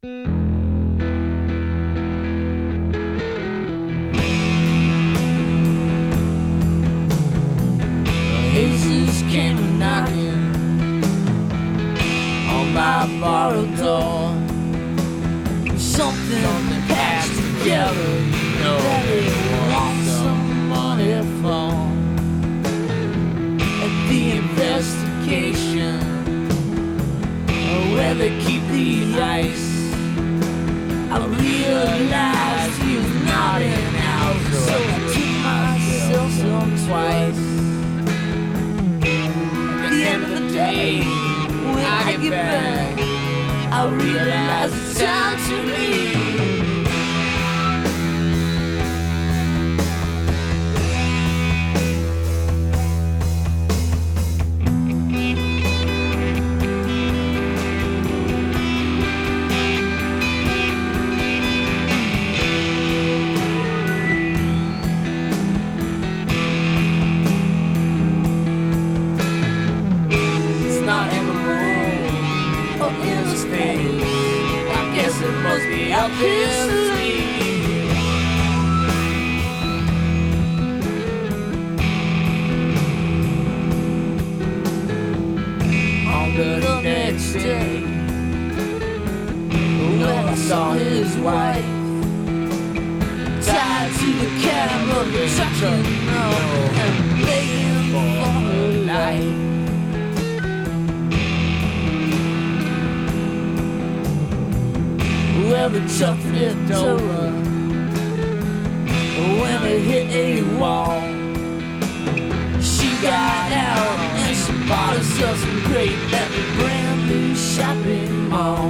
Jesus came knocking on my borrowed door. Something patched together, you know, that they want some money for. At the investigation, where they keep the ice, I realized he was nodding out, so I took myself some twice. At the end of the day, when I get back, I realize it's time to leave. It's not in the room or in the space. I guess it must be up here sleep. On the next day, when I saw his wife tied to the cab of the truck and begging for her life. Well, the truck flipped over when it hit a wall. She got out and she bought herself some grape at the brand new shopping mall.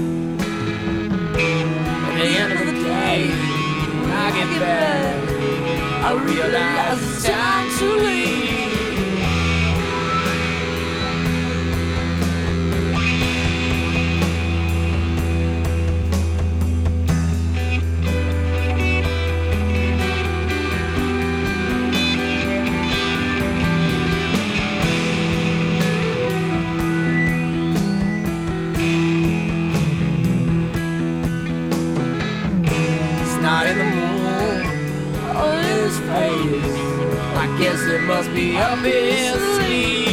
At the end of the day, when I get back, I realize it's time to leave. Not in the moon or his face. I guess it must be up his sleeve.